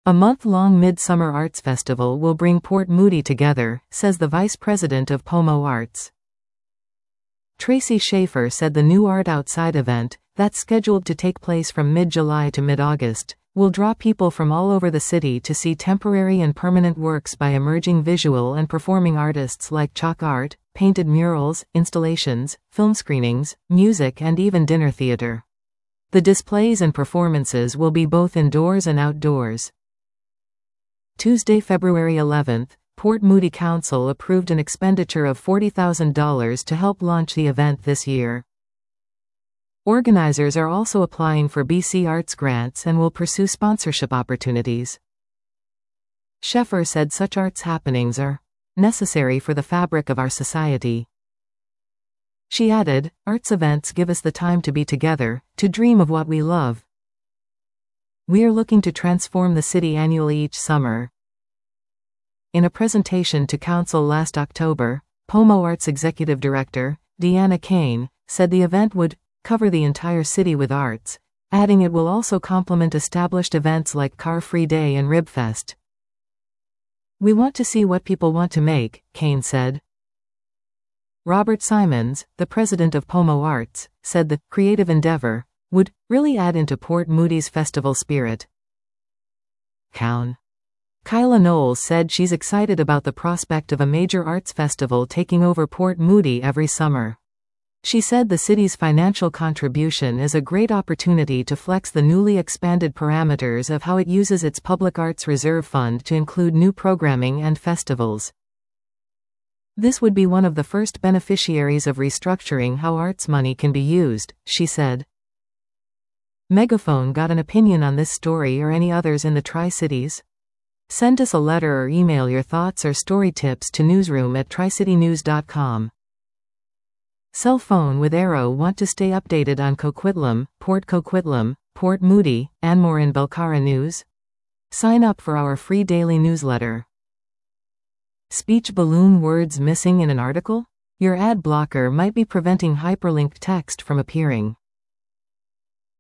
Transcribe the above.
A month-long Midsummer Arts Festival will bring Port Moody together, says the vice president of Pomo Arts. Tracy Schaefer said the new Art Outside event, that's scheduled to take place from mid-July to mid-August, will draw people from all over the city to see temporary and permanent works by emerging visual and performing artists like chalk art, painted murals, installations, film screenings, music and even dinner theater. The displays and performances will be both indoors and outdoors. Tuesday, February 11th, Port Moody Council approved an expenditure of $40,000 to help launch the event this year. Organizers are also applying for BC Arts grants and will pursue sponsorship opportunities. Schaefer said such arts happenings are necessary for the fabric of our society. She added, arts events give us the time to be together, to dream of what we love. We are looking to transform the city annually each summer. In a presentation to Council last October, Pomo Arts Executive Director, Deanna Kane, said the event would cover the entire city with arts, adding it will also complement established events like Car Free Day and Ribfest. We want to see what people want to make, Kane said. Robert Simons, the president of Pomo Arts, said the creative endeavor would really add into Port Moody's festival spirit. Kyla Knowles said she's excited about the prospect of a major arts festival taking over Port Moody every summer. She said the city's financial contribution is a great opportunity to flex the newly expanded parameters of how it uses its Public Arts Reserve Fund to include new programming and festivals. This would be one of the first beneficiaries of restructuring how arts money can be used, she said. Megaphone got an opinion on this story or any others in the Tri-Cities? Send us a letter or email your thoughts or story tips to newsroom@tricitynews.com. Cell phone with Arrow want to stay updated on Coquitlam, Port Moody, Anmore and Belcara news? Sign up for our free daily newsletter. Speech balloon words missing in an article? Your ad blocker might be preventing hyperlinked text from appearing.